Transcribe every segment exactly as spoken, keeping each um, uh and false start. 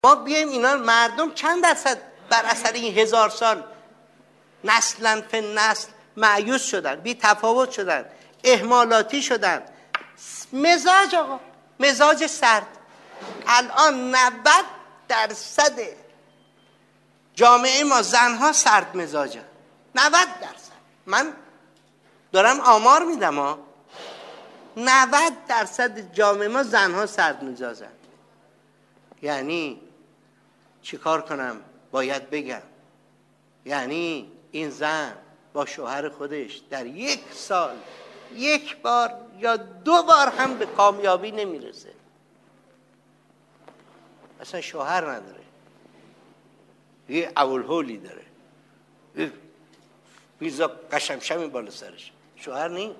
ما بیایم اینا مردم چند درصد بر اثر این هزار سال نسلا فی نسل مایوس شدن، بی تفاوت شدن، اهمالاتی شدن. مزاج آقا، مزاج سرد. الان نود درصد جامعه ما زنها سرد مزاجن. نود درصد. من دارم آمار میدم ها. نود درصد جامعه ما زنها سرد مزاجن. یعنی چی کار کنم؟ باید بگم. یعنی این زن با شوهر خودش در یک سال یک بار یا دو بار هم به کامیابی نمیرسه. اصلا شوهر نداره، یه اولهولی داره، یه ویزا قشمشمی بالا سرش، شوهر نی.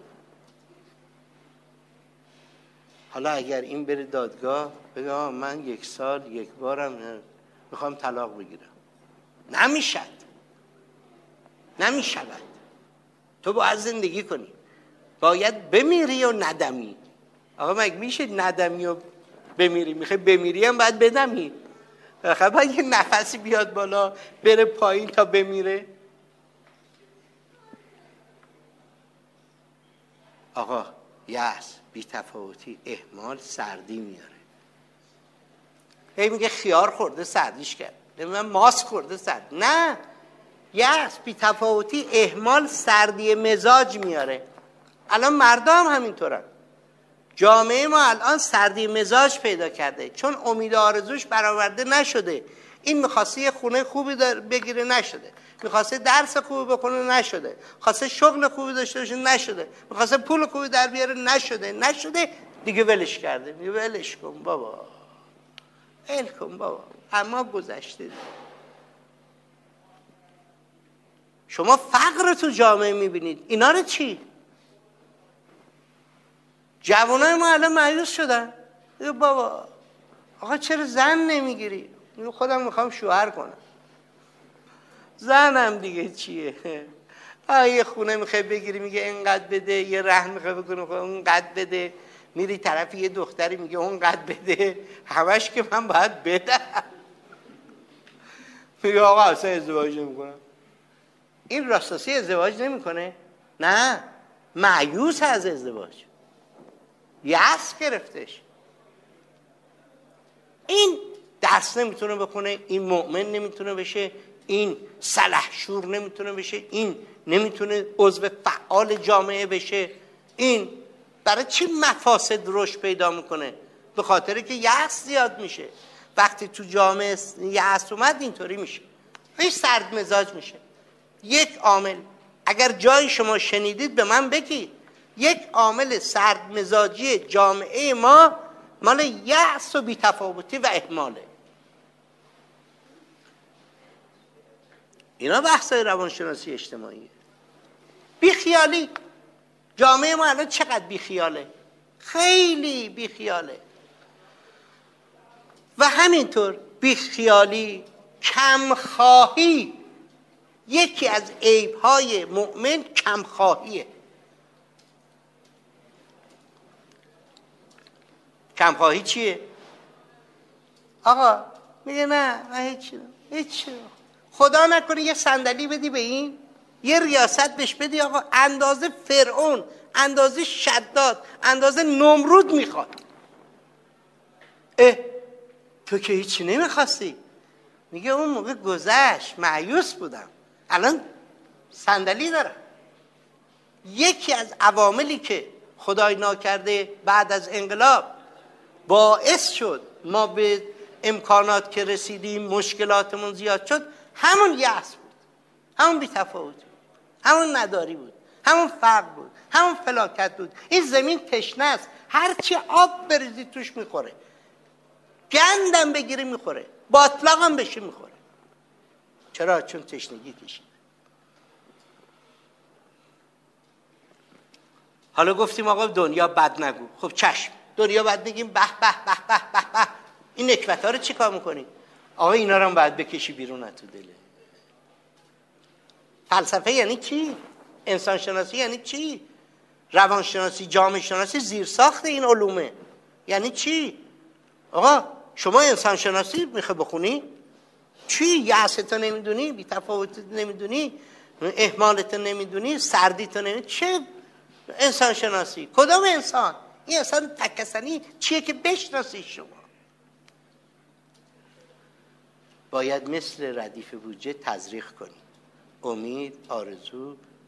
حالا اگر این بره دادگاه بگه من یک سال یک بارم میخوام طلاق بگیرم، نمیشد نمیشود. تو باید زندگی کنی، باید بمیری و ندمی. آقا مگه میشه ندمی و بمیری؟ میخوای بمیری هم باید بدمی. آخه باید یه نفسی بیاد بالا بره پایین تا بمیره. آقا یأس، بی‌تفاوتی، اهمال سردی میاره. هی میگه خیار خورده سردیش کرد، نمیدونم ماست خورده سرد. نه، یأس، بی‌تفاوتی، اهمال سردی مزاج میاره. الان مردم هم همینطورن. جامعه ما الان سردی مزاج پیدا کرده چون امید آرزوش برآورده نشده. این میخواسته یه خونه خوبی بگیره نشده، میخواسته درس خوبی بکنه نشده، میخواسته شغل خوبی داشته باشه نشده، میخواسته پول خوبی در بیاره نشده نشده دیگه ولش کرده. میگه ولش کن بابا، ول کن بابا، اما گذشته. شما فقر تو جامعه میبینید، اینا رو چی؟ جوانای ما الان مایوس شدن. میگه بابا آقا چرا زن نمیگیری؟ میگه خودم میخوام شوهر کنم. زنم دیگه چیه؟ آه یه خونه میخوای بگیری میگه اینقدر بده، یه رهن میخوای بکنی اونقدر بده، میری طرف یه دختری میگه اونقدر بده، همش که من باید بدم. میگه آقا اصلا ازدواج نمیکنم. این راستاسی ازدواج نمیکنه؟ نه، مایوس از ازدواج، یأس گرفتش. این درس نمیتونه بکنه، این مؤمن نمیتونه بشه، این سلحشور نمیتونه بشه، این نمیتونه عضو فعال جامعه بشه. این برای چی مفاسد رشد پیدا میکنه؟ به خاطر که یأس زیاد میشه. وقتی تو جامعه یأس اومد اینطوری میشه، این سرد مزاج میشه. یک عامل اگر جای شما شنیدید به من بگید، یک عامل سرد مزاجی جامعه ما مال یأس و بی‌تفاوتی و اهماله. اینا بحثای روانشناسی اجتماعیه. بیخیالی. جامعه ما الان چقدر بیخیاله؟ خیلی بیخیاله. و همینطور بیخیالی، کمخواهی، یکی از عیب‌های مؤمن کمخواهیه. کمخواهی چیه؟ آقا میگه نه من هیچ هیچ خدا نکنه یه صندلی بدی به این، یه ریاست بهش بدی، آقا اندازه فرعون، اندازه شداد، اندازه نمرود میخواد. اه تو که هیچی نمیخواستی. میگه اون موقع گذشت، مایوس بودم، الان صندلی دارم. یکی از عواملی که خدای ناکرده بعد از انقلاب باعث شد ما به امکانات که رسیدیم مشکلاتمون زیاد شد، همون یأس بود، همون بی‌تفاوتی بود، همون نداری بود، همون فقر بود، همون فلاکت بود. این زمین تشنه است، هرچی آب بریزی توش میخوره، گندم بگیری میخوره، باطلاق هم بشه میخوره. چرا؟ چون تشنگی کشید. حالا گفتیم آقا دنیا بد نگو. خب چشم، دنیا بد بگیم، به به به به به به. این نکبت ها رو چی کار میکنی؟ آقا اینا رو هم باید بکشی بیرون از تو دله. فلسفه یعنی چی؟ انسان شناسی یعنی چی؟ روانشناسی، جامعه شناسی زیر ساخت این علومه. یعنی چی؟ آقا شما انسان شناسی میخوای بخونی؟ چی؟ یأستا نمیدونی؟ بی تفاوتت نمیدونی؟ اهمالت نمیدونی؟ سردیت نمیدونی؟ چه انسان شناسی؟ کدام انسان؟ این انسان تکسنی چیه که بشناسی شما؟ باید مثل ردیف بودجه تزریق کنی. امید، آرزو،